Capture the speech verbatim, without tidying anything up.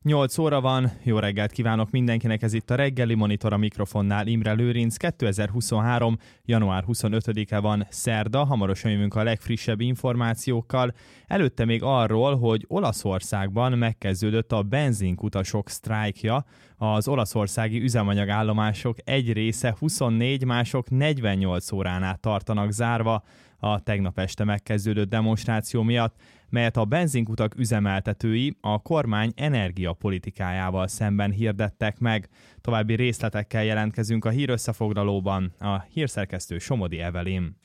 nyolc óra van, jó reggelt kívánok mindenkinek, ez itt a reggeli monitor, a mikrofonnál Imre Lőrinc. kétezer-huszonhárom. január huszonötödike van, szerda, hamarosan jövünk a legfrissebb információkkal. Előtte még arról, hogy Olaszországban megkezdődött a benzinkutasok sztrájkja. Az olaszországi üzemanyagállomások egy része huszonnégy, mások negyvennyolc órán át tartanak zárva a tegnap este megkezdődött demonstráció miatt, melyet a benzinkutak üzemeltetői a kormány energiapolitikájával szemben hirdettek meg. További részletekkel jelentkezünk a hírösszefoglalóban, a hírszerkesztő Somodi Evelyn.